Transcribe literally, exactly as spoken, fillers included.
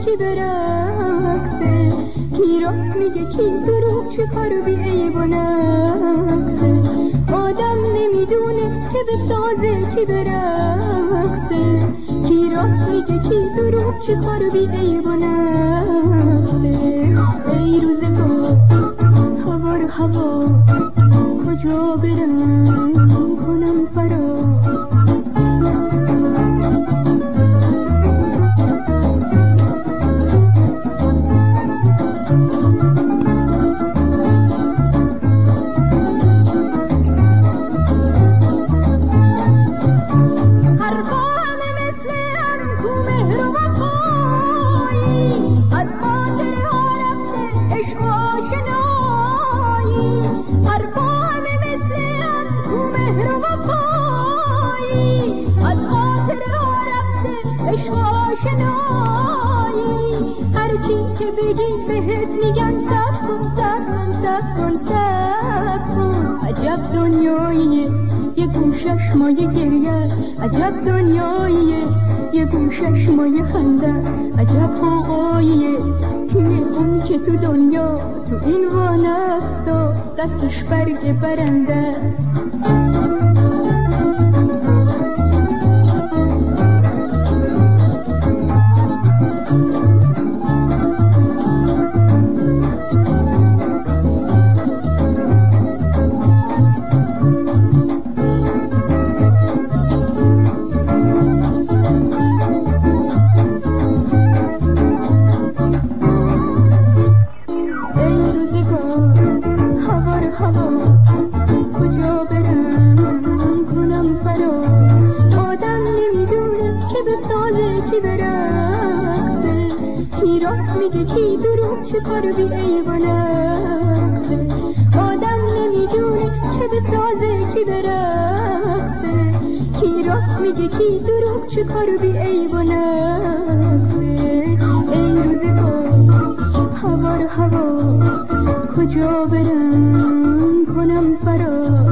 کی برقصه، کی راست میگه کی دروغ، چه کار بی عیب و نقصه. آدم نمیدونه که بسازه کی برقصه، کی راست میگه کی دروغ، چه کار بی عیب و نقصه. ای روزگار هوا رو هوا، کجا برم کنم فرار. هرچی که بگی بهت میگن صبر کن صبر کن صبر کن صبر کن. عجب دنیاییه یه گوشش مایه گریه، عجب دنیاییه یه گوشش مایه خنده، عجب قوقاییه اینه اون که تو دنیا تو این وانقصا دستش برگ برنده است. کجا برم کنم فرار. آدم نمیدونه که بسازه کی برقصه، کی راست میگه کی دروغ، چه کار بی عیب و نقصه. آدم نمیدونه که بسازه کی برقصه، کی راست میگه کی دروغ، چه کار بی عیب و نقصه. ای روزگار هوا رو هوا، کجا برم کنم فرار.